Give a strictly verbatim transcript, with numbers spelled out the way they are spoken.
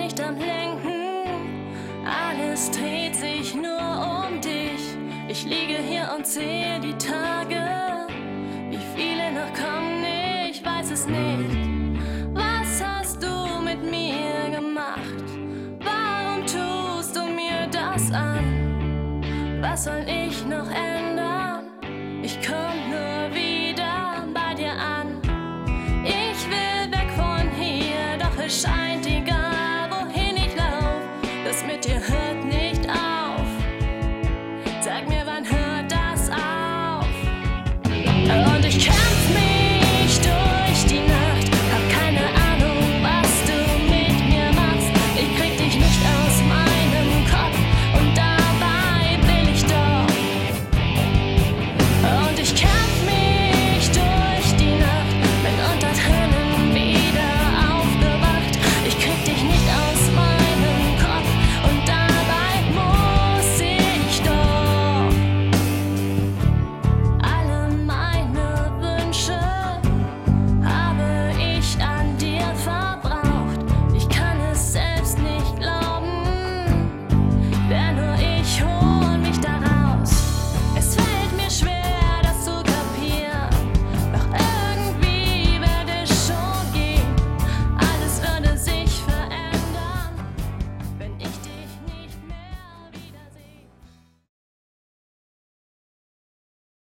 nicht am Lenken, alles dreht sich nur um dich. Ich liege hier und zähle die Tage, wie viele noch kommen, ich weiß es nicht. Was hast du mit mir gemacht? Warum tust du mir das an? Was soll ich noch ändern?